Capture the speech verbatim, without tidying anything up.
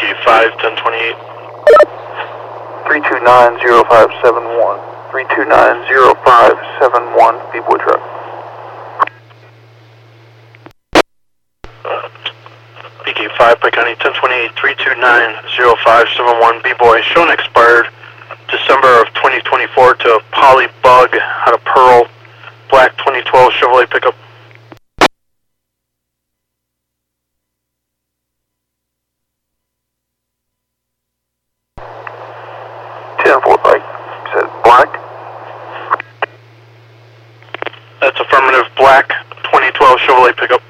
K five, ten twenty-eight. three two nine zero five seven one. three two nine zero five seven one, B-Boy truck. B K five, Pike County, ten twenty-eight, three two nine zero five seven one, B-Boy, shown expired December of twenty twenty-four to Poly Bug out of Pearl, black twenty twelve Chevrolet pickup. ten four, Pike. You said black? That's affirmative, black twenty twelve Chevrolet pickup.